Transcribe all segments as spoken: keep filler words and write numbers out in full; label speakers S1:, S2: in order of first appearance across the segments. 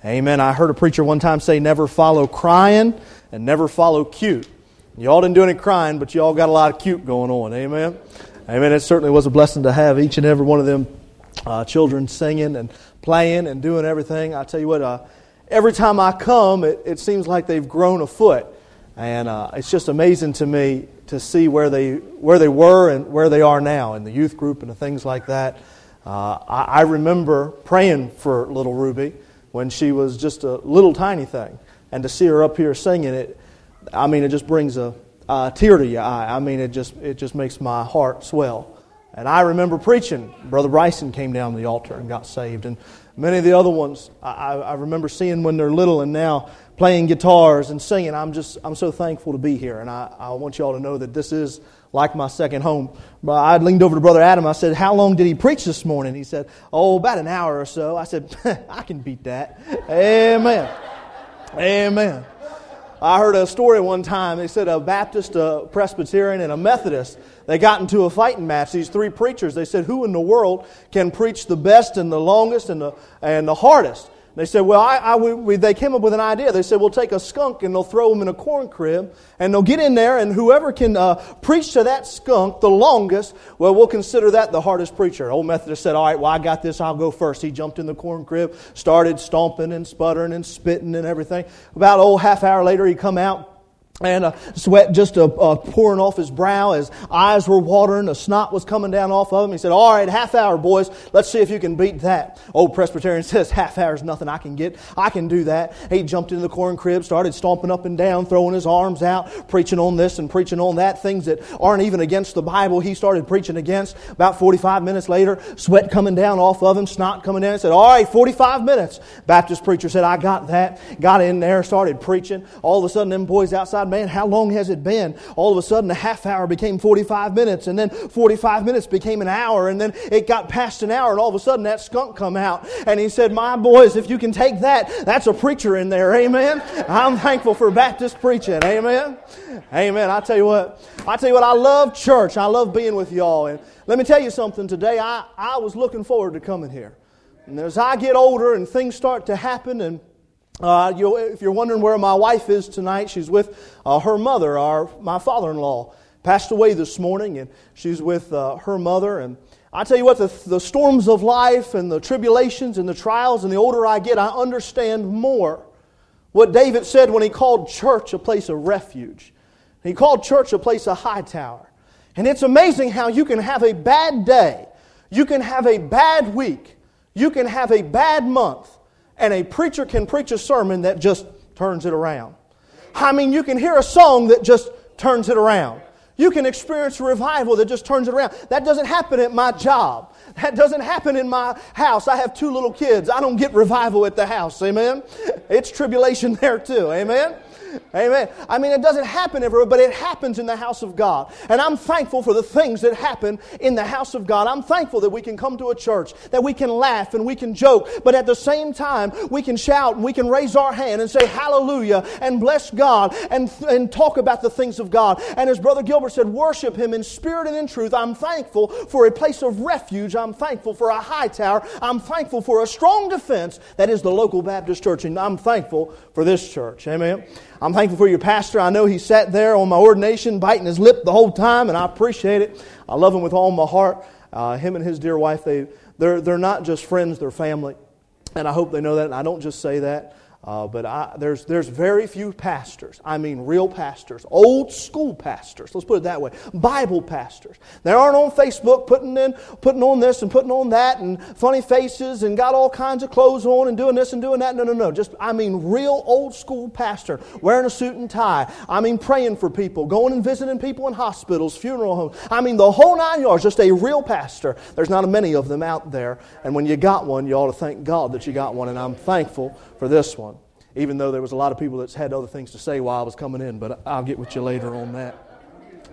S1: Amen. I heard a preacher one time say, never follow crying and never follow cute. Y'all didn't do any crying, but y'all got a lot of cute going on. Amen. Amen. It certainly was a blessing to have each and every one of them uh, children singing and playing and doing everything. I tell you what, uh, every time I come, it, it seems like they've grown a foot. And uh, it's just amazing to me to see where they where they were and where they are now in the youth group and the things like that. Uh, I, I remember praying for little Ruby when she was just a little tiny thing. And to see her up here singing it, I mean, it just brings a, a tear to your eye. I mean, it just it just makes my heart swell. And I remember preaching. Brother Bryson came down to the altar and got saved. And many of the other ones, I, I remember seeing when they're little and now playing guitars and singing. I'm just I'm so thankful to be here. And I, I want you all to know that this is like my second home. But I leaned over to Brother Adam. I said, how long did he preach this morning? He said, oh, about an hour or so. I said, I can beat that. Amen. Amen. I heard a story one time. They said a Baptist, a Presbyterian, and a Methodist, they got into a fighting match. These three preachers, they said, who in the world can preach the best and the longest and the and the hardest? They said, well, I, I, we, they came up with an idea. They said, we'll take a skunk and they'll throw him in a corn crib and they'll get in there and whoever can uh, preach to that skunk the longest, well, we'll consider that the hardest preacher. Old Methodist said, all right, well, I got this. I'll go first. He jumped in the corn crib, started stomping and sputtering and spitting and everything. About, oh, half hour later, he come out. And uh, sweat just uh, uh, pouring off his brow. His eyes were watering. The snot was coming down off of him. He said, all right, half hour, boys. Let's see if you can beat that. Old Presbyterian says, half hour is nothing I can get. I can do that. He jumped into the corn crib, started stomping up and down, throwing his arms out, preaching on this and preaching on that. Things that aren't even against the Bible, he started preaching against. About forty-five minutes later, sweat coming down off of him, snot coming down. He said, all right, forty-five minutes. Baptist preacher said, I got that. Got in there, started preaching. All of a sudden, them boys outside, man, how long has it been? All of a sudden, a half hour became forty-five minutes, and then forty-five minutes became an hour, and then it got past an hour, and all of a sudden that skunk come out, and he said, my boys, if you can take that, that's a preacher in there, amen? I'm thankful for Baptist preaching, amen? Amen. I tell you what, I tell you what, I love church. I love being with y'all, and let me tell you something today, I, I was looking forward to coming here. And as I get older and things start to happen, and Uh, you, if you're wondering where my wife is tonight, she's with uh, her mother, our my father-in-law. Passed away this morning, and she's with uh, her mother. And I tell you what, the, the storms of life and the tribulations and the trials, and the older I get, I understand more what David said when he called church a place of refuge. He called church a place of high tower. And it's amazing how you can have a bad day, you can have a bad week, you can have a bad month, and a preacher can preach a sermon that just turns it around. I mean, you can hear a song that just turns it around. You can experience a revival that just turns it around. That doesn't happen at my job. That doesn't happen in my house. I have two little kids. I don't get revival at the house. Amen? It's tribulation there too. Amen? Amen. I mean, it doesn't happen everywhere, but it happens in the house of God. And I'm thankful for the things that happen in the house of God. I'm thankful that we can come to a church, that we can laugh and we can joke, but at the same time, we can shout and we can raise our hand and say hallelujah and bless God and, and talk about the things of God. And as Brother Gilbert said, worship Him in spirit and in truth. I'm thankful for a place of refuge. I'm thankful for a high tower. I'm thankful for a strong defense that is the local Baptist church. And I'm thankful for this church. Amen. I'm thankful for your pastor. I know he sat there on my ordination biting his lip the whole time, and I appreciate it. I love him with all my heart. Uh, him and his dear wife, they, they're, they're not just friends, they're family. And I hope they know that, and I don't just say that. Uh, but I, there's there's very few pastors, I mean real pastors, old school pastors, let's put it that way, Bible pastors. They aren't on Facebook putting in, putting on this and putting on that and funny faces and got all kinds of clothes on and doing this and doing that. No, no, no. Just, I mean real old school pastor, wearing a suit and tie. I mean praying for people, going and visiting people in hospitals, funeral homes. I mean the whole nine yards, just a real pastor. There's not many of them out there. And when you got one, you ought to thank God that you got one. And I'm thankful for this one. Even though there was a lot of people that had other things to say while I was coming in, but I'll get with you later on that.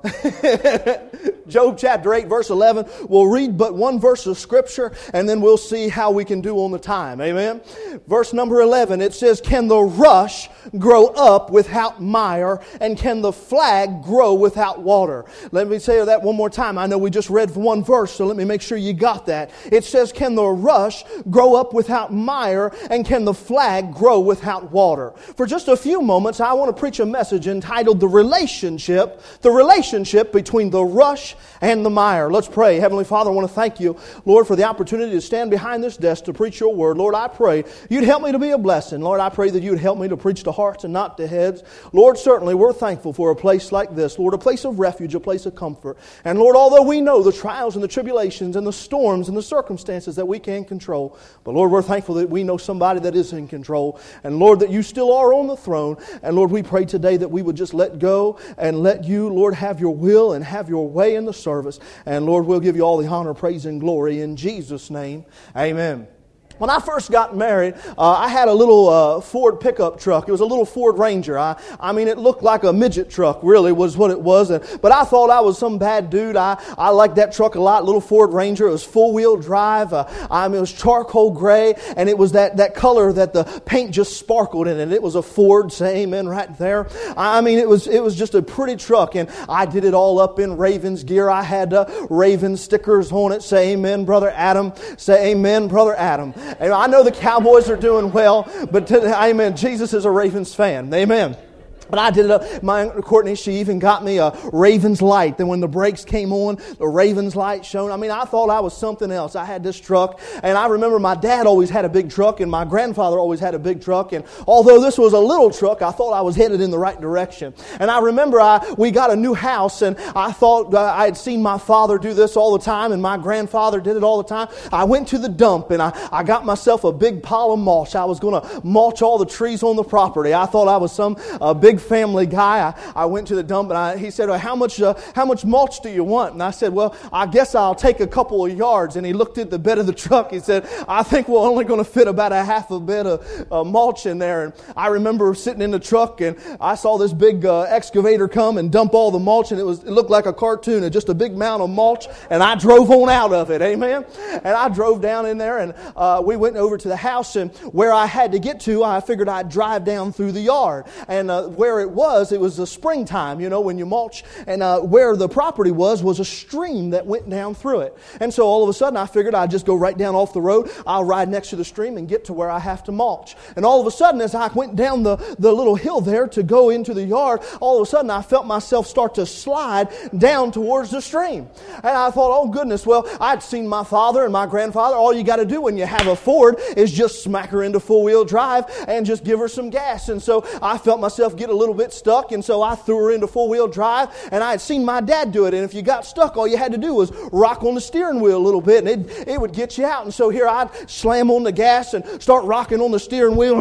S1: Job chapter eight, verse eleven. We'll read but one verse of Scripture, and then we'll see how we can do on the time. Amen? Verse number eleven, it says, "Can the rush grow up without mire, and can the flag grow without water?" Let me say that one more time. I know we just read one verse, so let me make sure you got that. It says, "Can the rush grow up without mire, and can the flag grow without water?" For just a few moments, I want to preach a message entitled The Relationship, the relationship between the rush and the mire. Let's pray. Heavenly Father, I want to thank you, Lord, for the opportunity to stand behind this desk to preach your word. Lord, I pray you'd help me to be a blessing. Lord, I pray that you'd help me to preach to hearts and not to heads. Lord, certainly we're thankful for a place like this. Lord, a place of refuge, a place of comfort. And Lord, although we know the trials and the tribulations and the storms and the circumstances that we can't control, but Lord, we're thankful that we know somebody that is in control. And Lord, that you still are on the throne. And Lord, we pray today that we would just let go and let you, Lord, have your will and have your way in the service. And Lord, we'll give you all the honor, praise, and glory in Jesus' name. Amen. When I first got married, uh, I had a little uh, Ford pickup truck. It was a little Ford Ranger. I, I mean, it looked like a midget truck, really, was what it was. And, but I thought I was some bad dude. I, I liked that truck a lot, little Ford Ranger. It was full-wheel drive. Uh, I mean, it was charcoal gray, and it was that, that color that the paint just sparkled in it. It was a Ford, say amen right there. I mean, it was it was just a pretty truck, and I did it all up in Ravens gear. I had uh, Ravens stickers on it. Say amen, Brother Adam. Say amen, Brother Adam. And I know the Cowboys are doing well, but to, amen, Jesus is a Ravens fan. Amen. But I did it up. My Aunt Courtney, she even got me a Ravens light. Then when the brakes came on, the Ravens light shone. I mean, I thought I was something else. I had this truck. And I remember my dad always had a big truck, and my grandfather always had a big truck. And although this was a little truck, I thought I was headed in the right direction. And I remember I we got a new house, and I thought uh, I had seen my father do this all the time, and my grandfather did it all the time. I went to the dump, and I, I got myself a big pile of mulch. I was going to mulch all the trees on the property. I thought I was some uh, big family guy. I, I went to the dump, and I, he said, well, how much uh, how much mulch do you want? And I said, well, I guess I'll take a couple of yards. And he looked at the bed of the truck. He said, I think we're only going to fit about a half a bed of uh, mulch in there. And I remember sitting in the truck, and I saw this big uh, excavator come and dump all the mulch, and it was it looked like a cartoon, just a big mound of mulch, and I drove on out of it. Amen? And I drove down in there, and uh, we went over to the house, and where I had to get to, I figured I'd drive down through the yard. And uh, where it was, it was the springtime, you know, when you mulch. And uh, where the property was, was a stream that went down through it. And so all of a sudden, I figured I'd just go right down off the road. I'll ride next to the stream and get to where I have to mulch. And all of a sudden, as I went down the, the little hill there to go into the yard, all of a sudden, I felt myself start to slide down towards the stream. And I thought, oh goodness, well, I'd seen my father and my grandfather. All you got to do when you have a Ford is just smack her into four-wheel drive and just give her some gas. And so I felt myself get a little bit stuck, and so I threw her into four-wheel drive, and I had seen my dad do it. And if you got stuck, all you had to do was rock on the steering wheel a little bit, and it, it would get you out. And so here I'd slam on the gas and start rocking on the steering wheel.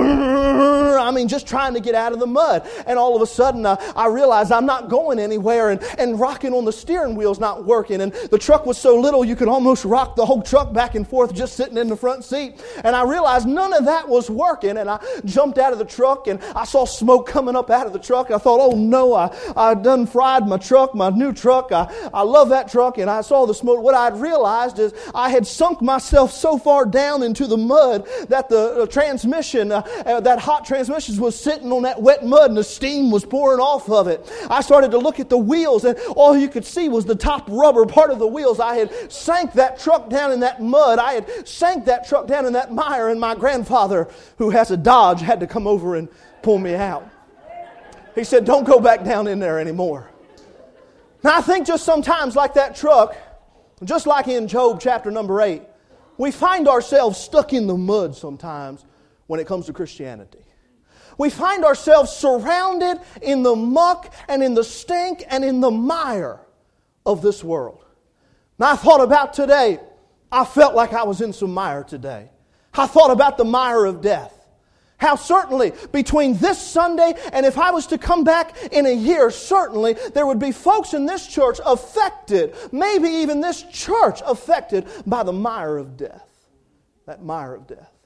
S1: I mean, just trying to get out of the mud. And all of a sudden, uh, I realized I'm not going anywhere, and, and rocking on the steering wheel's not working. And the truck was so little, you could almost rock the whole truck back and forth just sitting in the front seat. And I realized none of that was working, and I jumped out of the truck, and I saw smoke coming up out of the truck. I thought, oh no, I, I done fried my truck, my new truck. I, I love that truck, and I saw the smoke. What I'd realized is I had sunk myself so far down into the mud that the uh, transmission, uh, uh, that hot transmission was sitting on that wet mud, and the steam was pouring off of it. I started to look at the wheels, and all you could see was the top rubber part of the wheels. I had sank that truck down in that mud. I had sank that truck down in that mire, and my grandfather, who has a Dodge, had to come over and pull me out. He said, don't go back down in there anymore. Now, I think just sometimes like that truck, just like in Job chapter number eight, we find ourselves stuck in the mud sometimes when it comes to Christianity. We find ourselves surrounded in the muck and in the stink and in the mire of this world. Now, I thought about today, I felt like I was in some mire today. I thought about the mire of death. How certainly between this Sunday and if I was to come back in a year, certainly there would be folks in this church affected, maybe even this church affected by the mire of death. That mire of death.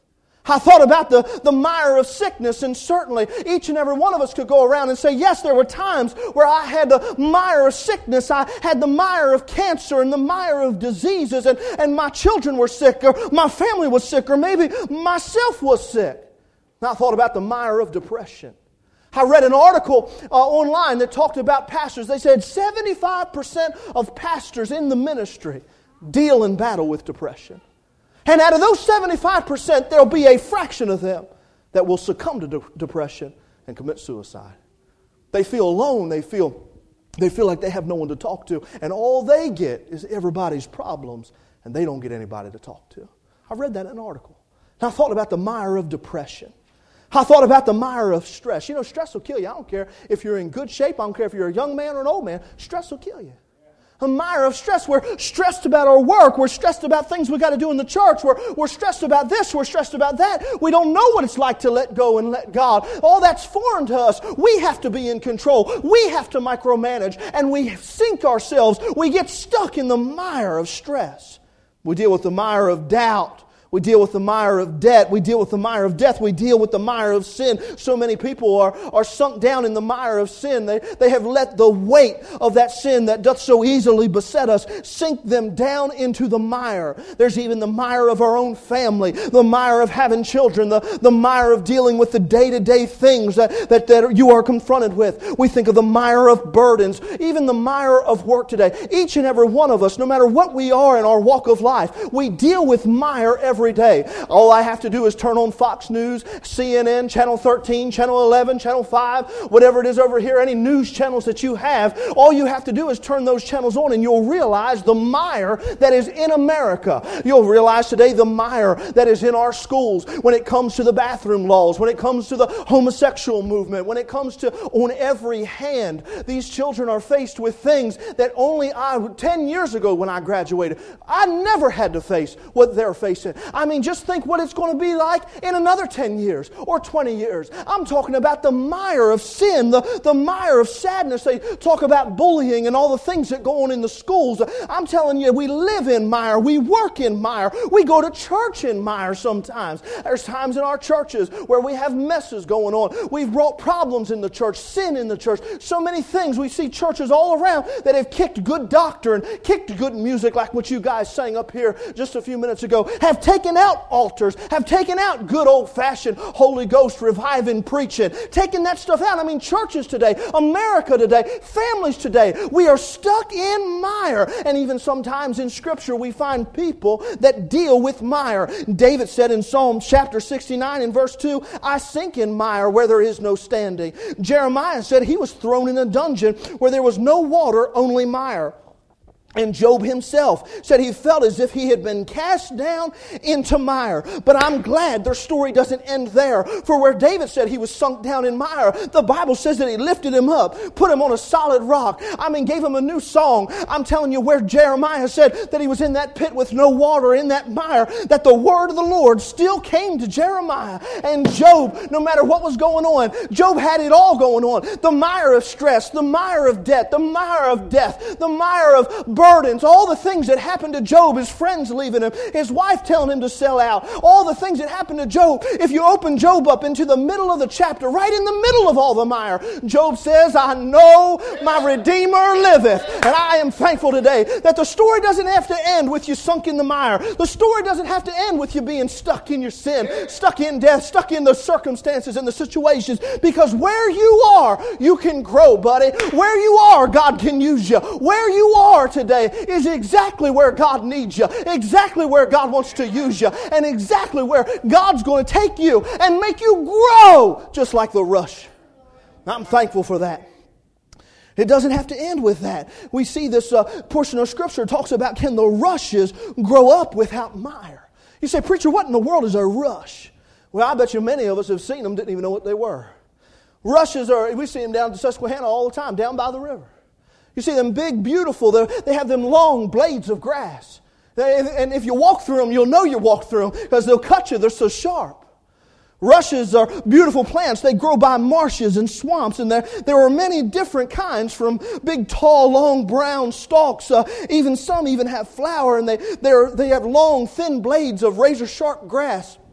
S1: I thought about the, the mire of sickness, and certainly each and every one of us could go around and say, yes, there were times where I had the mire of sickness, I had the mire of cancer and the mire of diseases, and, and my children were sick, or my family was sick, or maybe myself was sick. And I thought about the mire of depression. I read an article uh, online that talked about pastors. They said seventy-five percent of pastors in the ministry deal in battle with depression. And out of those seventy-five percent, there'll be a fraction of them that will succumb to de- depression and commit suicide. They feel alone. They feel, they feel like they have no one to talk to. And all they get is everybody's problems, and they don't get anybody to talk to. I read that in an article. And I thought about the mire of depression. I thought about the mire of stress. You know, stress will kill you. I don't care if you're in good shape. I don't care if you're a young man or an old man. Stress will kill you. A mire of stress. We're stressed about our work. We're stressed about things we got to do in the church. We're, we're stressed about this. We're stressed about that. We don't know what it's like to let go and let God. All that's foreign to us. We have to be in control. We have to micromanage. And we sink ourselves. We get stuck in the mire of stress. We deal with the mire of doubt. We deal with the mire of debt. We deal with the mire of death. We deal with the mire of sin. So many people are, are sunk down in the mire of sin. They, they have let the weight of that sin that doth so easily beset us sink them down into the mire. There's even the mire of our own family, the mire of having children, the, the mire of dealing with the day-to-day things that, that, that you are confronted with. We think of the mire of burdens, even the mire of work today. Each and every one of us, no matter what we are in our walk of life, we deal with mire every day. All I have to do is turn on Fox News, C N N, Channel thirteen, Channel eleven, Channel five, whatever it is over here, any news channels that you have. All you have to do is turn those channels on and you'll realize the mire that is in America. You'll realize today the mire that is in our schools when it comes to the bathroom laws, when it comes to the homosexual movement, when it comes to on every hand. These children are faced with things that only I, ten years ago when I graduated, I never had to face what they're facing. I mean, just think what it's going to be like in another ten years or twenty years. I'm talking about the mire of sin, the, the mire of sadness. They talk about bullying and all the things that go on in the schools. I'm telling you, we live in mire. We work in mire. We go to church in mire sometimes. There's times in our churches where we have messes going on. We've brought problems in the church, sin in the church. So many things. We see churches all around that have kicked good doctrine, kicked good music like what you guys sang up here just a few minutes ago, have taken out altars, have taken out good old-fashioned Holy Ghost reviving preaching, taken that stuff out. I mean, churches today, America today, families today, we are stuck in mire. And even sometimes in Scripture we find people that deal with mire. David said in Psalm chapter sixty-nine and verse two, I sink in mire where there is no standing. Jeremiah said he was thrown in a dungeon where there was no water, only mire. And Job himself said he felt as if he had been cast down into mire. But I'm glad their story doesn't end there. For where David said he was sunk down in mire, the Bible says that he lifted him up, put him on a solid rock. I mean, gave him a new song. I'm telling you, where Jeremiah said that he was in that pit with no water, in that mire, that the word of the Lord still came to Jeremiah. And Job, no matter what was going on, Job had it all going on. The mire of stress, the mire of debt, the mire of death, the mire of birth, burdens, all the things that happened to Job, his friends leaving him, his wife telling him to sell out, all the things that happened to Job. If you open Job up into the middle of the chapter, right in the middle of all the mire, Job says, I know my Redeemer liveth. And I am thankful today that the story doesn't have to end with you sunk in the mire. The story doesn't have to end with you being stuck in your sin, stuck in death, stuck in the circumstances and the situations, because where you are, you can grow, buddy. Where you are, God can use you. Where you are today is exactly where God needs you, exactly where God wants to use you, and exactly where God's going to take you and make you grow just like the rush. I'm thankful for that. It doesn't have to end with that. We see this uh, portion of Scripture talks about, can the rushes grow up without mire? You say, preacher, what in the world is a rush? Well, I bet you many of us have seen them, didn't even know what they were. Rushes are, we see them down to Susquehanna all the time, down by the river. You see them big, beautiful, they have them long blades of grass. They, and if you walk through them, you'll know you walk through them because they'll cut you, they're so sharp. Rushes are beautiful plants. They grow by marshes and swamps, and there, there are many different kinds, from big, tall, long, brown stalks. Uh, even some even have flower, and they, they're, they have long, thin blades of razor-sharp grass.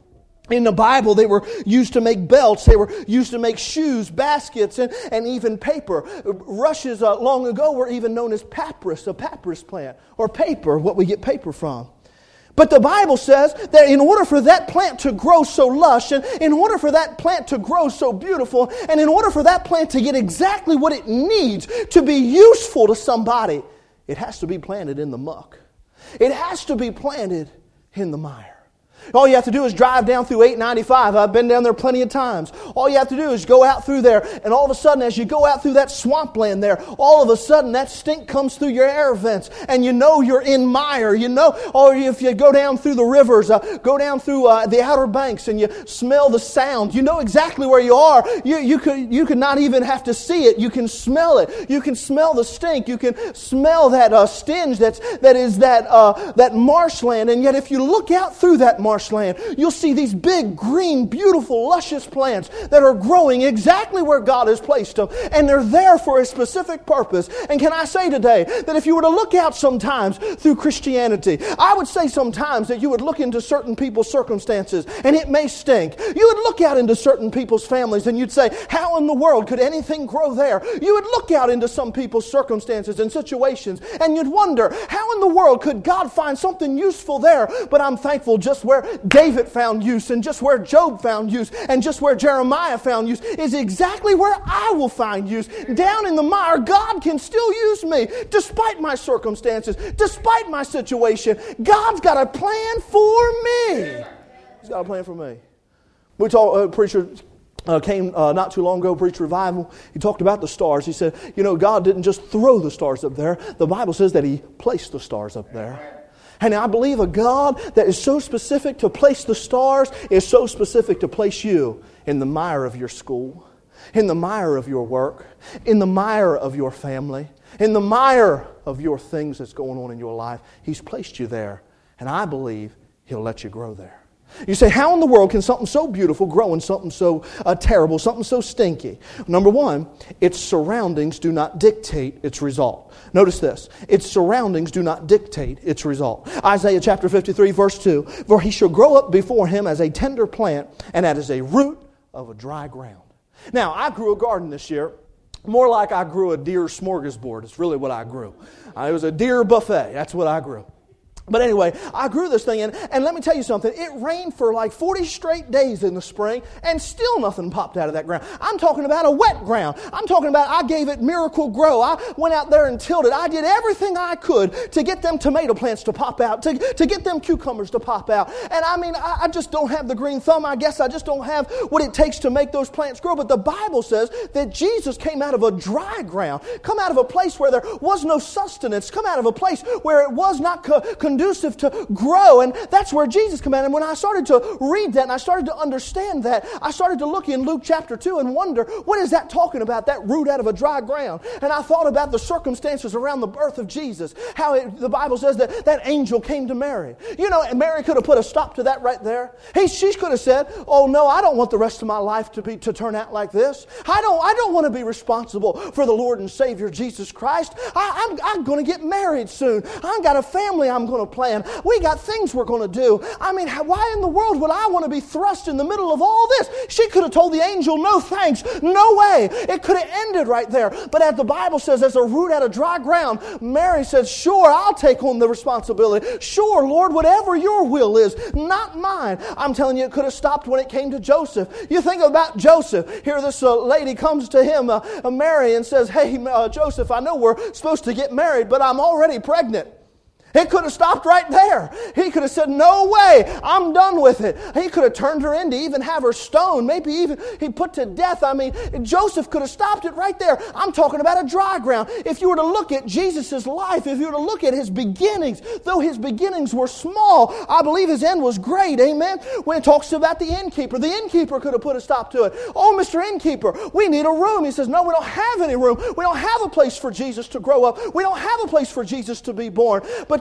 S1: In the Bible, they were used to make belts, they were used to make shoes, baskets, and, and even paper. Rushes uh, long ago were even known as papyrus, a papyrus plant, or paper, what we get paper from. But the Bible says that in order for that plant to grow so lush, and in order for that plant to grow so beautiful, and in order for that plant to get exactly what it needs to be useful to somebody, it has to be planted in the muck. It has to be planted in the mire. All you have to do is drive down through eight ninety-five. I've been down there plenty of times. All you have to do is go out through there, and all of a sudden, as you go out through that swampland there, all of a sudden that stink comes through your air vents, and you know you're in mire. You know, or if you go down through the rivers, uh, go down through uh, the Outer Banks, and you smell the sound. You know exactly where you are. You you could you could not even have to see it. You can smell it. You can smell the stink. You can smell that uh, stench that's that is that uh, that marshland. And yet, if you look out through that marshland, marshland, you'll see these big, green, beautiful, luscious plants that are growing exactly where God has placed them. And they're there for a specific purpose. And can I say today that if you were to look out sometimes through Christianity, I would say sometimes that you would look into certain people's circumstances and it may stink. You would look out into certain people's families and you'd say, how in the world could anything grow there? You would look out into some people's circumstances and situations and you'd wonder, how in the world could God find something useful there? But I'm thankful just where David found use and just where Job found use and just where Jeremiah found use is exactly where I will find use. Down in the mire, God can still use me despite my circumstances, despite my situation. God's got a plan for me. He's got a plan for me. We talked, uh, preacher uh, came uh, not too long ago, preached revival. He talked about the stars. He said, you know, God didn't just throw the stars up there. The Bible says that He placed the stars up there. And I believe a God that is so specific to place the stars is so specific to place you in the mire of your school, in the mire of your work, in the mire of your family, in the mire of your things that's going on in your life. He's placed you there. And I believe He'll let you grow there. You say, how in the world can something so beautiful grow in something so uh, terrible, something so stinky? Number one, its surroundings do not dictate its result. Notice this. Its surroundings do not dictate its result. Isaiah chapter fifty-three, verse two, for he shall grow up before him as a tender plant and as a root of a dry ground. Now, I grew a garden this year. More like I grew a deer smorgasbord. It's really what I grew. Uh, it was a deer buffet. That's what I grew. But anyway, I grew this thing, and, and let me tell you something. It rained for like forty straight days in the spring, and still nothing popped out of that ground. I'm talking about a wet ground. I'm talking about I gave it Miracle Grow. I went out there and tilled it. I did everything I could to get them tomato plants to pop out, to, to get them cucumbers to pop out. And I mean, I, I just don't have the green thumb. I guess I just don't have what it takes to make those plants grow. But the Bible says that Jesus came out of a dry ground, come out of a place where there was no sustenance, come out of a place where it was not co- conducive to grow, and that's where Jesus came out. And when I started to read that and I started to understand that, I started to look in Luke chapter two and wonder, what is that talking about, that root out of a dry ground? And I thought about the circumstances around the birth of Jesus, how it, the Bible says that that angel came to Mary. You know, and Mary could have put a stop to that right there. Hey, she could have said, oh no, I don't want the rest of my life to be to turn out like this. I don't I don't want to be responsible for the Lord and Savior Jesus Christ. I, I'm, I'm going to get married soon. I've got a family I'm going to plan. We got things we're going to do. I mean, why in the world would I want to be thrust in the middle of all this? She could have told the angel, no thanks, no way. It could have ended right there. But as the Bible says, as a root out of dry ground, Mary says, sure, I'll take on the responsibility. Sure, Lord, whatever your will is, not mine. I'm telling you, it could have stopped when it came to Joseph. You think about Joseph. Here this uh, lady comes to him, uh, uh, Mary, and says, hey, uh, Joseph, I know we're supposed to get married, but I'm already pregnant. It could have stopped right there. He could have said, no way, I'm done with it. He could have turned her in to even have her stoned, maybe even he put to death. I mean, Joseph could have stopped it right there. I'm talking about a dry ground. If you were to look at Jesus' life, if you were to look at His beginnings, though His beginnings were small, I believe His end was great, amen? When it talks about the innkeeper, the innkeeper could have put a stop to it. Oh, Mister Innkeeper, we need a room. He says, no, we don't have any room. We don't have a place for Jesus to grow up. We don't have a place for Jesus to be born. But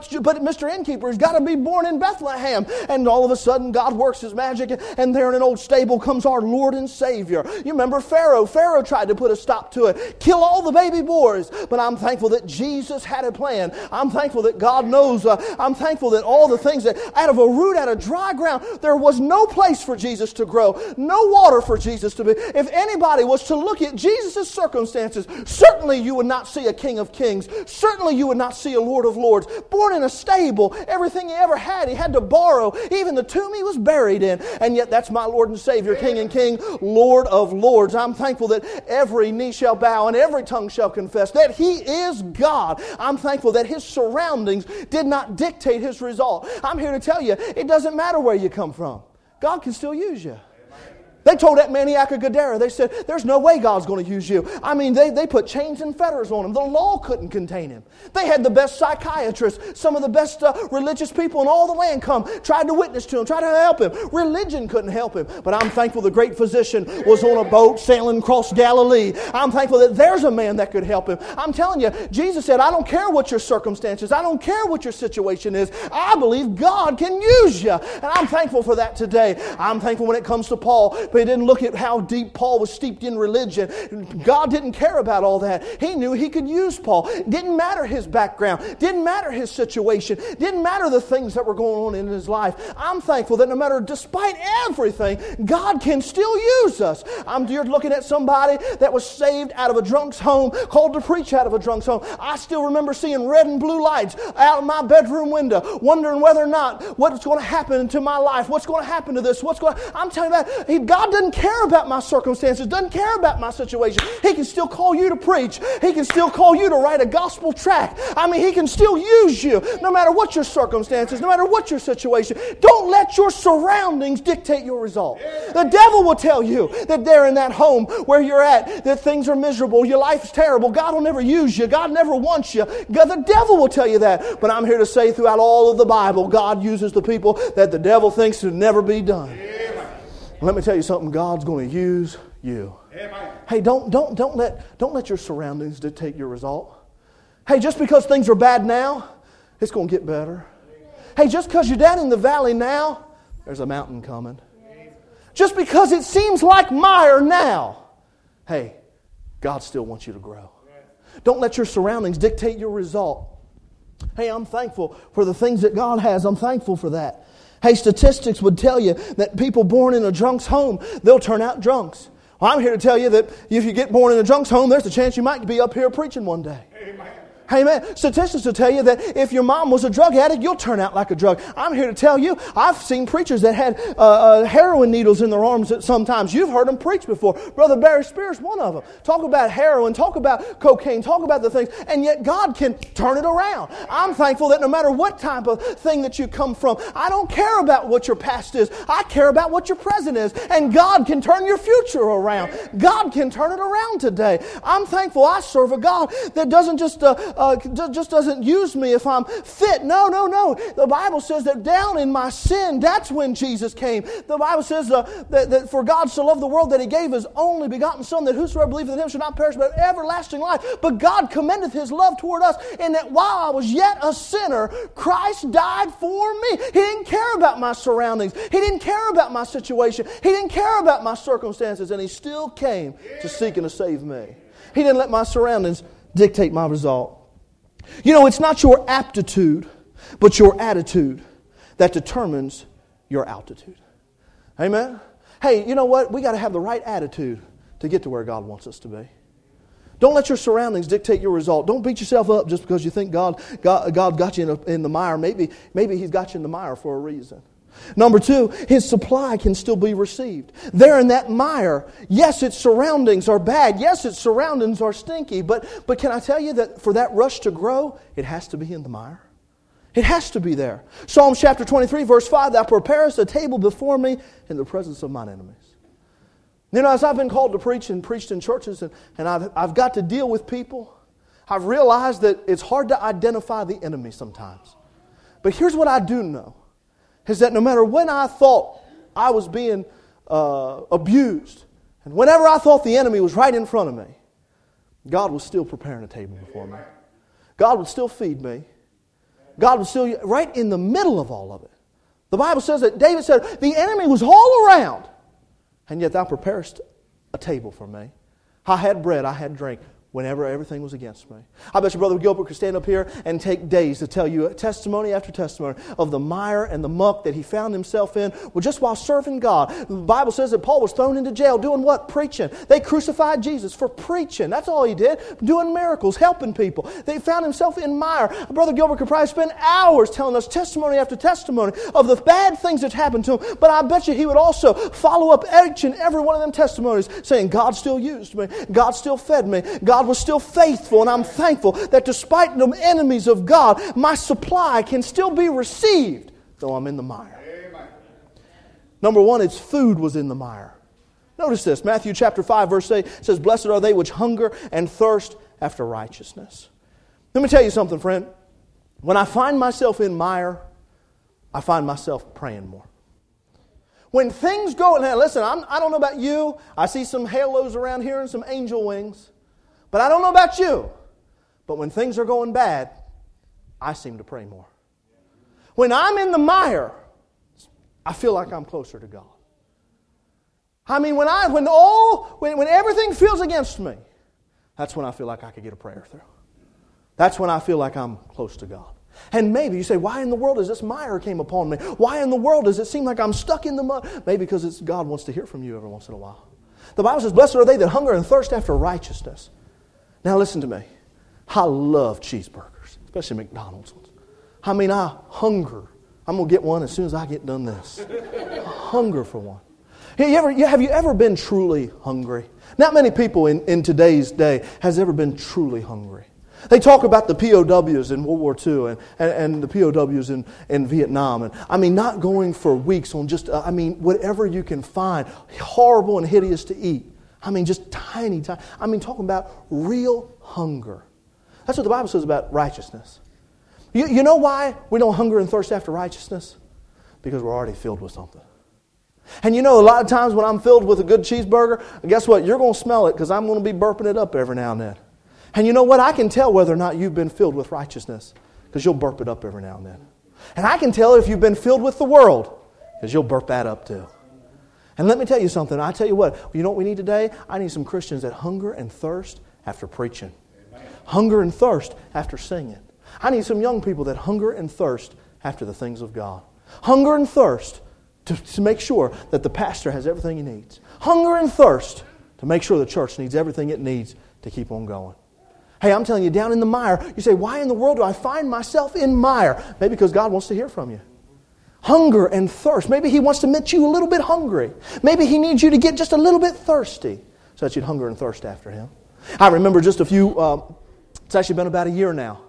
S1: but, but Mister Innkeeper's got to be born in Bethlehem. And all of a sudden, God works His magic, and there in an old stable comes our Lord and Savior. You remember Pharaoh. Pharaoh tried to put a stop to it. Kill all the baby boys. But I'm thankful that Jesus had a plan. I'm thankful that God knows. Uh, I'm thankful that all the things that out of a root, out of dry ground, there was no place for Jesus to grow. No water for Jesus to be. If anybody was to look at Jesus' circumstances, certainly you would not see a King of Kings. Certainly you would not see a Lord of Lords. Born in a stable, everything he ever had, he had to borrow. Even the tomb he was buried in. And yet that's my Lord and Savior, King and King, Lord of Lords. I'm thankful that every knee shall bow and every tongue shall confess that He is God. I'm thankful that His surroundings did not dictate His result. I'm here to tell you, it doesn't matter where you come from. God can still use you. They told that maniac of Gadara, they said, there's no way God's going to use you. I mean, they, they put chains and fetters on him. The law couldn't contain him. They had the best psychiatrists, some of the best uh, religious people in all the land come, tried to witness to him, tried to help him. Religion couldn't help him. But I'm thankful the great physician was on a boat sailing across Galilee. I'm thankful that there's a man that could help him. I'm telling you, Jesus said, I don't care what your circumstances, I don't care what your situation is. I believe God can use you. And I'm thankful for that today. I'm thankful when it comes to Paul. But he didn't look at how deep Paul was steeped in religion. God didn't care about all that. He knew He could use Paul. It didn't matter his background. Didn't matter his situation. Didn't matter the things that were going on in his life. I'm thankful that no matter, despite everything, God can still use us. I'm you're looking at somebody that was saved out of a drunk's home, called to preach out of a drunk's home. I still remember seeing red and blue lights out of my bedroom window, wondering whether or not what's going to happen to my life. What's going to happen to this? What's going to, I'm telling you that he, God doesn't care about my circumstances, doesn't care about my situation. He can still call you to preach. He can still call you to write a gospel tract. I mean, He can still use you no matter what your circumstances, no matter what your situation. Don't let your surroundings dictate your result. The devil will tell you that there in that home where you're at, that things are miserable, your life is terrible, God will never use you, God never wants you. God, the devil will tell you that. But I'm here to say throughout all of the Bible, God uses the people that the devil thinks should never be done. Let me tell you something, God's going to use you. Amen. Hey, don't, don't, don't, let, don't let your surroundings dictate your result. Hey, just because things are bad now, it's going to get better. Hey, just because you're down in the valley now, there's a mountain coming. Just because it seems like mire now, hey, God still wants you to grow. Don't let your surroundings dictate your result. Hey, I'm thankful for the things that God has. I'm thankful for that. Hey, statistics would tell you that people born in a drunk's home, they'll turn out drunks. Well, I'm here to tell you that if you get born in a drunk's home, there's a chance you might be up here preaching one day. Amen. Amen. Statistics will tell you that if your mom was a drug addict, you'll turn out like a drug. I'm here to tell you, I've seen preachers that had uh, uh, heroin needles in their arms sometimes. You've heard them preach before. Brother Barry Spears, one of them. Talk about heroin, talk about cocaine, talk about the things, and yet God can turn it around. I'm thankful that no matter what type of thing that you come from, I don't care about what your past is. I care about what your present is, and God can turn your future around. God can turn it around today. I'm thankful I serve a God that doesn't just uh, Uh, just doesn't use me if I'm fit. No, no, no. The Bible says that down in my sin, that's when Jesus came. The Bible says uh, that, that for God so loved the world that He gave His only begotten Son, that whosoever believeth in Him should not perish but have everlasting life. But God commendeth His love toward us in that while I was yet a sinner, Christ died for me. He didn't care about my surroundings. He didn't care about my situation. He didn't care about my circumstances, and He still came to seek and to save me. He didn't let my surroundings dictate my result. You know, it's not your aptitude, but your attitude that determines your altitude. Amen? Hey, you know what? We got to have the right attitude to get to where God wants us to be. Don't let your surroundings dictate your result. Don't beat yourself up just because you think God, God, God got you in, a, in the mire. Maybe, maybe He's got you in the mire for a reason. Number two, His supply can still be received. There in that mire, yes, its surroundings are bad. Yes, its surroundings are stinky. But, but can I tell you that for that rush to grow, it has to be in the mire? It has to be there. Psalm chapter twenty-three, verse five, Thou preparest a table before me in the presence of mine enemies. You know, as I've been called to preach and preached in churches, and, and I've, I've got to deal with people, I've realized that it's hard to identify the enemy sometimes. But here's what I do know. Is that no matter when I thought I was being uh, abused, and whenever I thought the enemy was right in front of me, God was still preparing a table before me. God would still feed me. God was still right in the middle of all of it. The Bible says that David said, the enemy was all around, and yet thou preparest a table for me. I had bread, I had drink, whenever everything was against me. I bet you Brother Gilbert could stand up here and take days to tell you testimony after testimony of the mire and the muck that he found himself in well, just while serving God. The Bible says that Paul was thrown into jail doing what? Preaching. They crucified Jesus for preaching. That's all he did. Doing miracles, helping people. They found himself in mire. Brother Gilbert could probably spend hours telling us testimony after testimony of the bad things that happened to him. But I bet you he would also follow up each and every one of them testimonies saying, God still used me. God still fed me. God was still faithful, and I'm thankful that despite the enemies of God, my supply can still be received, though I'm in the mire. Amen. Number one, its food was in the mire. Notice this, Matthew chapter five, verse eight says, blessed are they which hunger and thirst after righteousness. Let me tell you something, friend. When I find myself in mire, I find myself praying more. When things go, now listen, I'm, I don't know about you. I see some halos around here and some angel wings. But I don't know about you. But when things are going bad, I seem to pray more. When I'm in the mire, I feel like I'm closer to God. I mean, when I when all when, when everything feels against me, that's when I feel like I could get a prayer through. That's when I feel like I'm close to God. And maybe you say, why in the world does this mire came upon me? Why in the world does it seem like I'm stuck in the mud? Maybe because it's God wants to hear from you every once in a while. The Bible says, blessed are they that hunger and thirst after righteousness. Now listen to me. I love cheeseburgers, especially McDonald's ones. I mean, I hunger. I'm going to get one as soon as I get done this. I hunger for one. Have you, ever, have you ever been truly hungry? Not many people in, in today's day has ever been truly hungry. They talk about the P O Ws in World War Two and, and, and the P O Ws in, in Vietnam. And I mean, not going for weeks on just, uh, I mean, whatever you can find, horrible and hideous to eat. I mean, just tiny, tiny. I mean, talking about real hunger. That's what the Bible says about righteousness. You, you know why we don't hunger and thirst after righteousness? Because we're already filled with something. And you know, a lot of times when I'm filled with a good cheeseburger, guess what? You're going to smell it because I'm going to be burping it up every now and then. And you know what? I can tell whether or not you've been filled with righteousness because you'll burp it up every now and then. And I can tell if you've been filled with the world because you'll burp that up too. And let me tell you something. I tell you what, you know what we need today? I need some Christians that hunger and thirst after preaching. Amen. Hunger and thirst after singing. I need some young people that hunger and thirst after the things of God. Hunger and thirst to, to make sure that the pastor has everything he needs. Hunger and thirst to make sure the church needs everything it needs to keep on going. Hey, I'm telling you, down in the mire, you say, why in the world do I find myself in mire? Maybe because God wants to hear from you. Hunger and thirst. Maybe He wants to make you a little bit hungry. Maybe He needs you to get just a little bit thirsty so that you'd hunger and thirst after Him. I remember just a few, uh, it's actually been about a year now.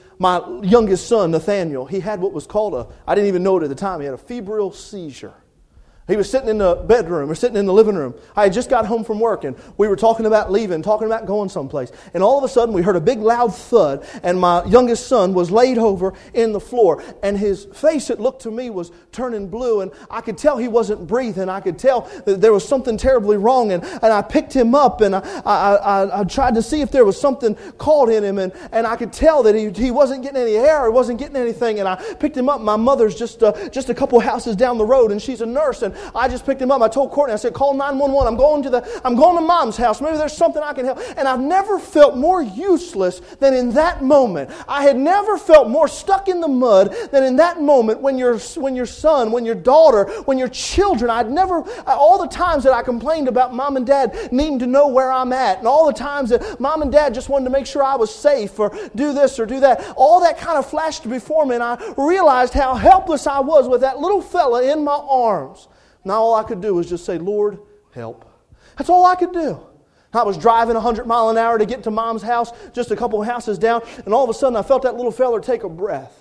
S1: My youngest son, Nathaniel, he had what was called a, I didn't even know it at the time, he had a febrile seizure. He was sitting in the bedroom or sitting in the living room. I had just got home from work and we were talking about leaving, talking about going someplace. And all of a sudden we heard a big loud thud and my youngest son was laid over in the floor. And his face, it looked to me, was turning blue. And I could tell he wasn't breathing. I could tell that there was something terribly wrong. And, and I picked him up and I, I, I, I tried to see if there was something caught in him. And, and I could tell that he, he wasn't getting any air. He wasn't getting anything. And I picked him up. My mother's just, uh, just a couple houses down the road and she's a nurse. And I just picked him up. I told Courtney, I said, call nine one one. I'm going to the, I'm going to Mom's house. Maybe there's something I can help. And I've never felt more useless than in that moment. I had never felt more stuck in the mud than in that moment when your, when your son, when your daughter, when your children, I'd never, all the times that I complained about Mom and Dad needing to know where I'm at, and all the times that Mom and Dad just wanted to make sure I was safe or do this or do that, all that kind of flashed before me, and I realized how helpless I was with that little fella in my arms. Now all I could do was just say, Lord, help. That's all I could do. I was driving one hundred mile an hour to get to Mom's house, just a couple of houses down, and all of a sudden I felt that little fella take a breath.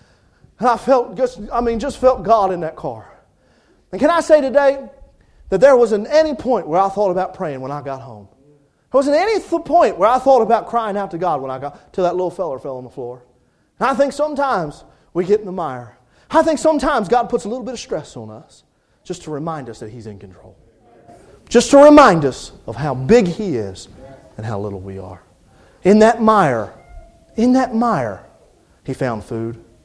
S1: And I felt, just, I mean, just felt God in that car. And can I say today that there wasn't any point where I thought about praying when I got home. There wasn't any th- point where I thought about crying out to God when I got, till that little fella fell on the floor. And I think sometimes we get in the mire. I think sometimes God puts a little bit of stress on us, just to remind us that He's in control. Just to remind us of how big He is and how little we are. In that mire, in that mire, He found food.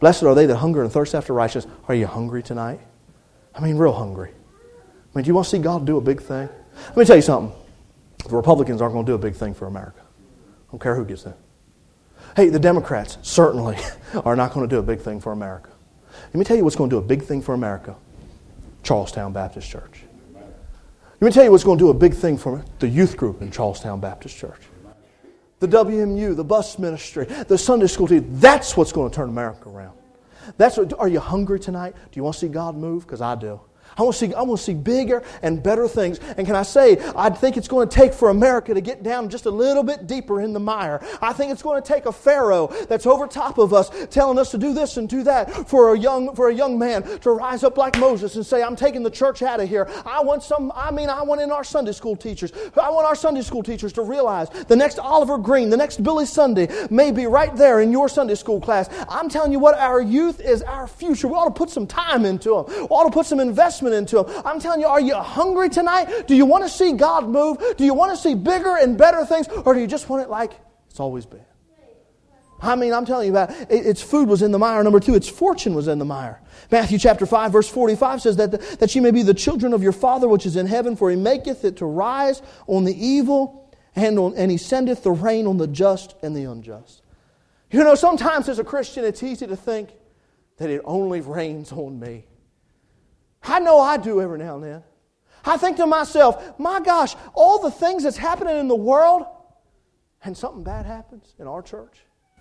S1: Blessed are they that hunger and thirst after righteousness. Are you hungry tonight? I mean, real hungry. I mean, do you want to see God do a big thing? Let me tell you something. The Republicans aren't going to do a big thing for America. I don't care who gets there. Hey, the Democrats certainly are not going to do a big thing for America. Let me tell you what's going to do a big thing for America. Charlestown Baptist Church. Let me tell you what's going to do a big thing for the youth group in Charlestown Baptist Church. The W M U, the bus ministry, the Sunday school team. That's what's going to turn America around. That's what, are you hungry tonight? Do you want to see God move? Because I do. I want to see, I want to see bigger and better things. And can I say, I think it's going to take for America to get down just a little bit deeper in the mire. I think it's going to take a Pharaoh that's over top of us telling us to do this and do that for a young for a young man to rise up like Moses and say, I'm taking the church out of here. I want some, I mean, I want in our Sunday school teachers. I want our Sunday school teachers to realize the next Oliver Green, the next Billy Sunday may be right there in your Sunday school class. I'm telling you what, our youth is our future. We ought to put some time into them. We ought to put some investment into them. I'm telling you, are you hungry tonight? Do you want to see God move? Do you want to see bigger and better things? Or do you just want it like it's always been? I mean, I'm telling you about it, its food was in the mire. Number two, its fortune was in the mire. Matthew chapter five, verse forty-five says that, that ye may be the children of your Father which is in heaven, for He maketh it to rise on the evil, and, on, and He sendeth the rain on the just and the unjust. You know, sometimes as a Christian, it's easy to think that it only rains on me. I know I do every now and then. I think to myself, my gosh, all the things that's happening in the world, and something bad happens in our church.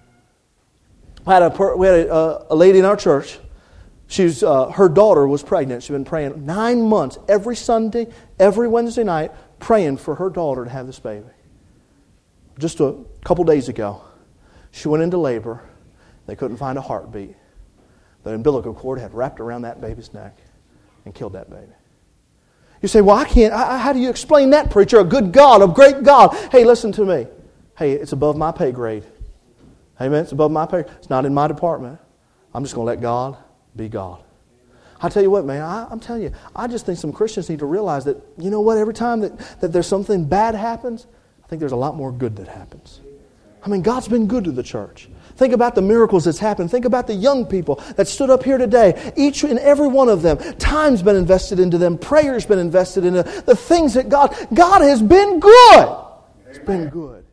S1: I had a, we had a, a lady in our church. She's, uh, her daughter was pregnant. She'd been praying nine months, every Sunday, every Wednesday night, praying for her daughter to have this baby. Just a couple days ago, she went into labor. They couldn't find a heartbeat. The umbilical cord had wrapped around that baby's neck and killed that baby. You say, well, I can't. I, how do you explain that, preacher? A good God, a great God. Hey, listen to me. Hey, it's above my pay grade. Amen? It's above my pay grade. It's not in my department. I'm just going to let God be God. I tell you what, man, I, I'm telling you, I just think some Christians need to realize that, you know what, every time that, that there's something bad happens, I think there's a lot more good that happens. I mean, God's been good to the church. Think about the miracles that's happened. Think about the young people that stood up here today. Each and every one of them, time's been invested into them. Prayer's been invested into the things that God... God has been good. It's been good.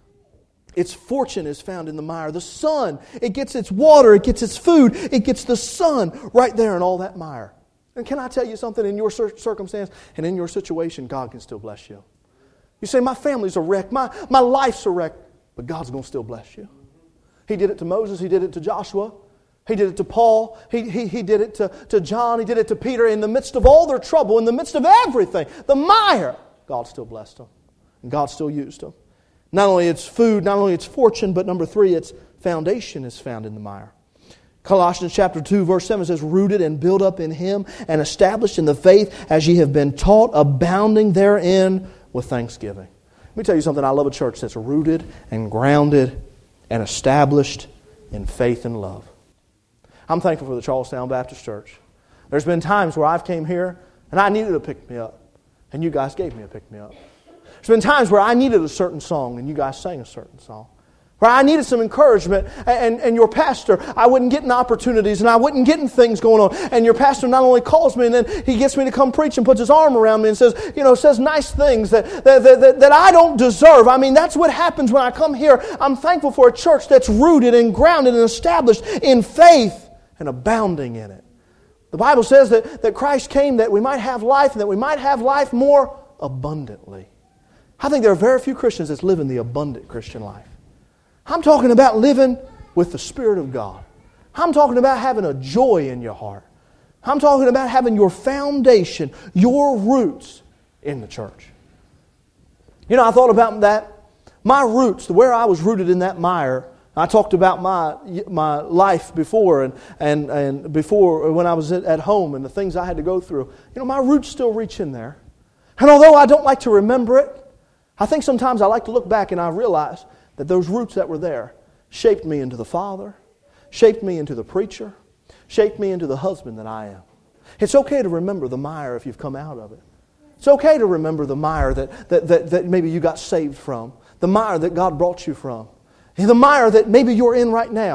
S1: Its fortune is found in the mire. The sun, it gets its water, it gets its food, it gets the sun right there in all that mire. And can I tell you something? In your circumstance and in your situation, God can still bless you. You say, my family's a wreck, my, my life's a wreck, but God's going to still bless you. He did it to Moses. He did it to Joshua. He did it to Paul. He, he, he did it to, to John. He did it to Peter. In the midst of all their trouble, in the midst of everything, the mire, God still blessed them. And God still used them. Not only its food, not only its fortune, but number three, its foundation is found in the mire. Colossians chapter two, verse seven says, rooted and built up in Him and established in the faith as ye have been taught, abounding therein with thanksgiving. Let me tell you something. I love a church that's rooted and grounded and established in faith and love. I'm thankful for the Charlestown Baptist Church. There's been times where I've came here and I needed a pick-me-up, and you guys gave me a pick-me-up. There's been times where I needed a certain song, and you guys sang a certain song. Where I needed some encouragement, and, and your pastor, I wasn't getting opportunities, and I wasn't getting things going on. And your pastor not only calls me, and then he gets me to come preach and puts his arm around me and says, you know, says nice things that, that, that, that I don't deserve. I mean, that's what happens when I come here. I'm thankful for a church that's rooted and grounded and established in faith and abounding in it. The Bible says that, that Christ came that we might have life, and that we might have life more abundantly. I think there are very few Christians that live in the abundant Christian life. I'm talking about living with the Spirit of God. I'm talking about having a joy in your heart. I'm talking about having your foundation, your roots in the church. You know, I thought about that. My roots, where I was rooted in that mire. I talked about my my life before and, and, and before when I was at home and the things I had to go through. You know, my roots still reach in there. And although I don't like to remember it, I think sometimes I like to look back and I realize that those roots that were there shaped me into the father, shaped me into the preacher, shaped me into the husband that I am. It's okay to remember the mire if you've come out of it. It's okay to remember the mire that, that, that, that maybe you got saved from, the mire that God brought you from, the mire that maybe you're in right now.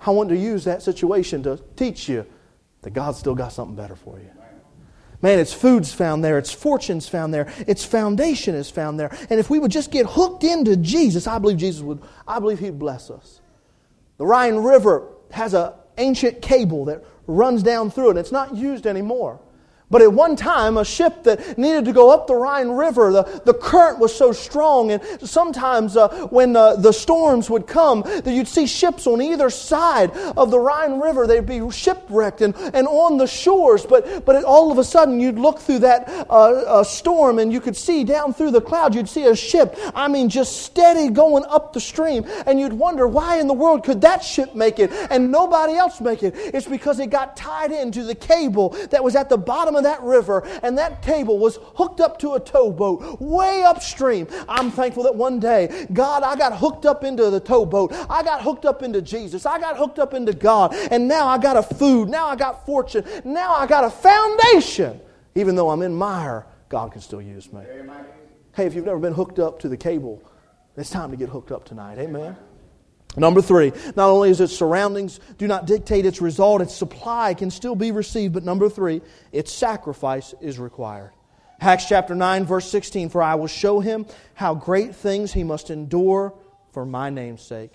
S1: I want to use that situation to teach you that God's still got something better for you. Man, its food's found there. Its fortune's found there. Its foundation is found there. And if we would just get hooked into Jesus, I believe Jesus would, I believe He'd bless us. The Rhine River has an ancient cable that runs down through it. It's not used anymore. But at one time, a ship that needed to go up the Rhine River, the, the current was so strong, and sometimes uh, when uh, the storms would come, that you'd see ships on either side of the Rhine River. They'd be shipwrecked and, and on the shores. But but it, all of a sudden, you'd look through that uh, uh, storm, and you could see down through the clouds, you'd see a ship, I mean, just steady going up the stream. And you'd wonder, why in the world could that ship make it and nobody else make it? It's because it got tied into the cable that was at the bottom of that river, and that cable was hooked up to a towboat way upstream. I'm thankful that one day, God, I got hooked up into the towboat. I got hooked up into Jesus. I got hooked up into God. And now I got a food. Now I got fortune. Now I got a foundation. Even though I'm in mire, God can still use me. Hey, if you've never been hooked up to the cable, it's time to get hooked up tonight. Amen. Number three, not only is its surroundings do not dictate its result, its supply can still be received, but number three, its sacrifice is required. Acts chapter nine, verse sixteen, for I will show him how great things he must endure for my name's sake.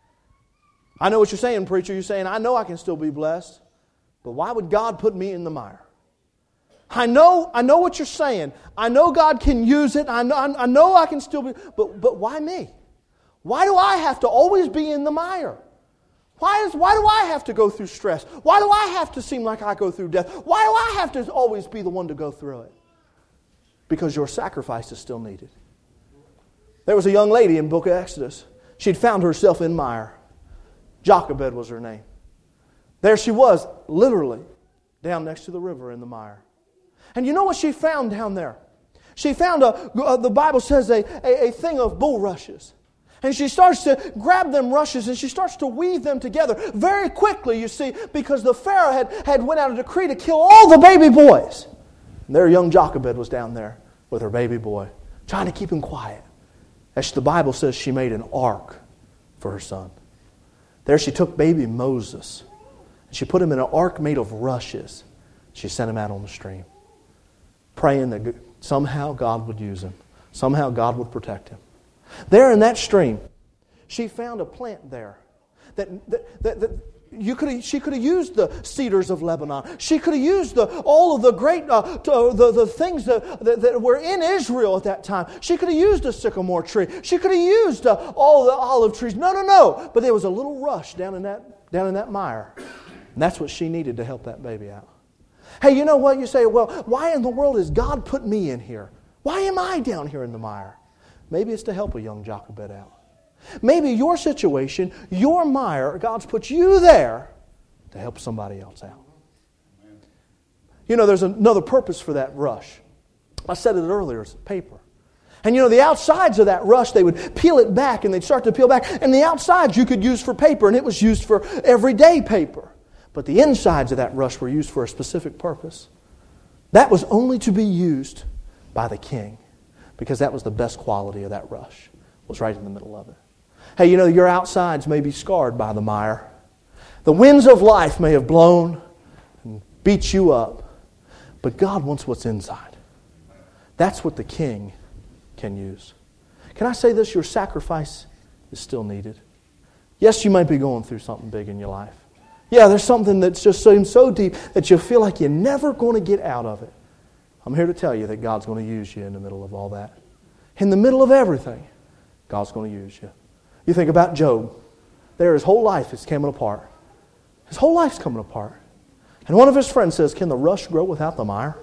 S1: I know what you're saying, preacher. You're saying, I know I can still be blessed, but why would God put me in the mire? I know, I know what you're saying. I know God can use it. I know, I know I can still be, but, but why me? Why do I have to always be in the mire? Why, is, why do I have to go through stress? Why do I have to seem like I go through death? Why do I have to always be the one to go through it? Because your sacrifice is still needed. There was a young lady in the book of Exodus. She'd found herself in mire. Jochebed was her name. There she was, literally, down next to the river in the mire. And you know what she found down there? She found, a, uh, the Bible says, a, a, a thing of bulrushes. And she starts to grab them rushes and she starts to weave them together very quickly, you see, because the Pharaoh had, had went out a decree to kill all the baby boys. And there young Jochebed was down there with her baby boy, trying to keep him quiet. As the Bible says, she made an ark for her son. There she took baby Moses. And she put him in an ark made of rushes. She sent him out on the stream, praying that somehow God would use him. Somehow God would protect him. There in that stream, she found a plant there that, that, that, that you could have, she could have used the cedars of Lebanon. She could have used the, all of the great uh, to, the, the things that, that, that were in Israel at that time. She could have used a sycamore tree. She could have used uh, all the olive trees. No, no, no. But there was a little rush down in that, down in that mire. And that's what she needed to help that baby out. Hey, you know what? You say, well, why in the world has God put me in here? Why am I down here in the mire? Maybe it's to help a young Jochebed out. Maybe your situation, your mire, God's put you there to help somebody else out. You know, there's another purpose for that rush. I said it earlier, it's paper. And you know, the outsides of that rush, they would peel it back and they'd start to peel back. And the outsides you could use for paper, and it was used for everyday paper. But the insides of that rush were used for a specific purpose. That was only to be used by the king. Because that was the best quality of that rush, was right in the middle of it. Hey, you know, your outsides may be scarred by the mire. The winds of life may have blown and beat you up. But God wants what's inside. That's what the king can use. Can I say this? Your sacrifice is still needed. Yes, you might be going through something big in your life. Yeah, there's something that's just seems so deep that you feel like you're never going to get out of it. I'm here to tell you that God's going to use you in the middle of all that. In the middle of everything, God's going to use you. You think about Job. There, his whole life is coming apart. His whole life's coming apart. And one of his friends says, can the rush grow without the mire?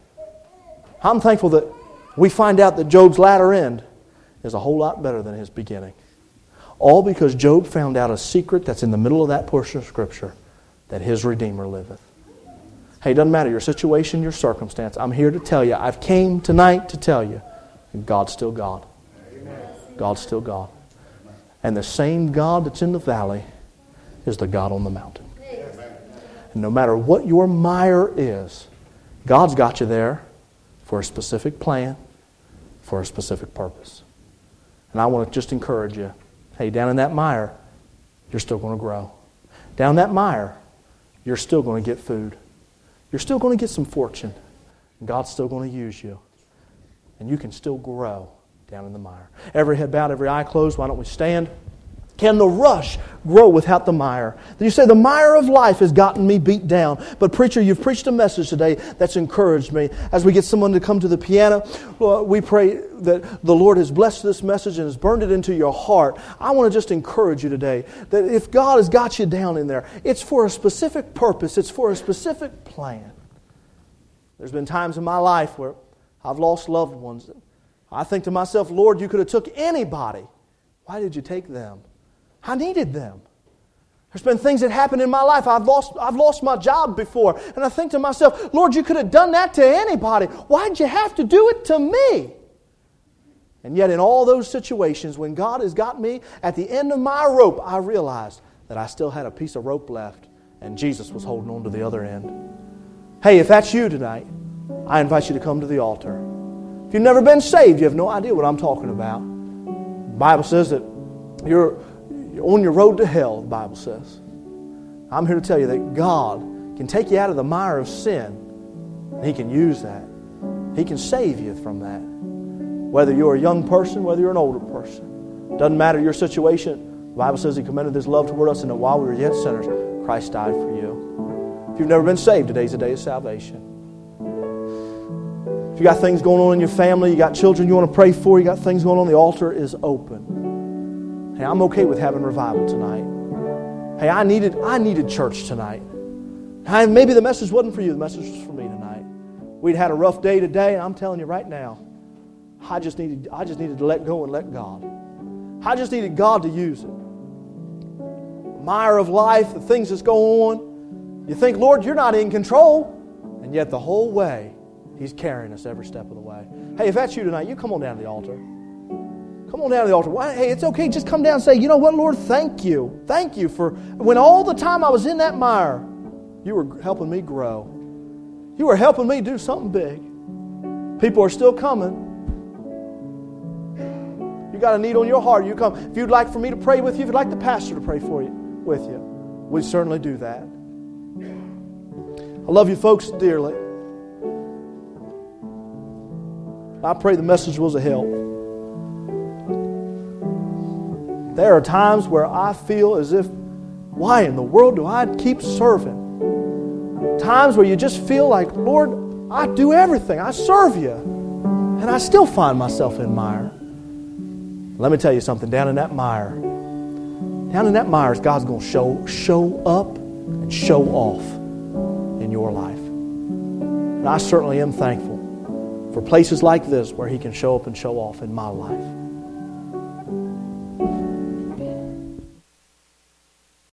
S1: I'm thankful that we find out that Job's latter end is a whole lot better than his beginning. All because Job found out a secret that's in the middle of that portion of Scripture, that his Redeemer liveth. Hey, it doesn't matter your situation, your circumstance. I'm here to tell you, I've came tonight to tell you, God's still God. Amen. God's still God. And the same God that's in the valley is the God on the mountain. Amen. And no matter what your mire is, God's got you there for a specific plan, for a specific purpose. And I want to just encourage you, hey, down in that mire, you're still going to grow. down that mire, you're still going to get food. You're still going to get some fortune. God's still going to use you. And you can still grow down in the mire. Every head bowed, every eye closed. Why don't we stand? Can the rush grow without the mire? You say, the mire of life has gotten me beat down. But preacher, you've preached a message today that's encouraged me. As we get someone to come to the piano, we pray that the Lord has blessed this message and has burned it into your heart. I want to just encourage you today that if God has got you down in there, it's for a specific purpose. It's for a specific plan. There's been times in my life where I've lost loved ones. I think to myself, Lord, you could have took anybody. Why did you take them? I needed them. There's been things that happened in my life. I've lost, I've lost my job before. And I think to myself, Lord, you could have done that to anybody. Why'd you have to do it to me? And yet in all those situations, when God has got me at the end of my rope, I realized that I still had a piece of rope left. And Jesus was holding on to the other end. Hey, if that's you tonight, I invite you to come to the altar. If you've never been saved, you have no idea what I'm talking about. The Bible says that you're... You're on your road to hell, the Bible says. I'm here to tell you that God can take you out of the mire of sin, and He can use that. He can save you from that. Whether you're a young person, whether you're an older person. Doesn't matter your situation. The Bible says He commended His love toward us, and that while we were yet sinners, Christ died for you. If you've never been saved, today's the day of salvation. If you got things going on in your family, you got children you want to pray for, you got things going on, the altar is open. Hey, I'm okay with having revival tonight. Hey, I needed I needed church tonight. Hey, maybe the message wasn't for you. The message was for me tonight. We'd had a rough day today, and I'm telling you right now, I just needed I just needed to let go and let God. I just needed God to use it. The mire of life, the things that's going on. You think, Lord, you're not in control. And yet the whole way, He's carrying us every step of the way. Hey, if that's you tonight, you come on down to the altar. Come on down to the altar. Why? Hey, it's okay. Just come down and say, you know what, Lord, thank you. Thank you for when all the time I was in that mire, you were helping me grow. You were helping me do something big. People are still coming. You got a need on your heart, you come. If you'd like for me to pray with you, if you'd like the pastor to pray for you, with you, we certainly do that. I love you folks dearly. I pray the message was a help. There are times where I feel as if, why in the world do I keep serving? Times where you just feel like, Lord, I do everything. I serve you. And I still find myself in mire. Let me tell you something. Down in that mire, down in that mire, God's going to show, show up and show off in your life. And I certainly am thankful for places like this where He can show up and show off in my life.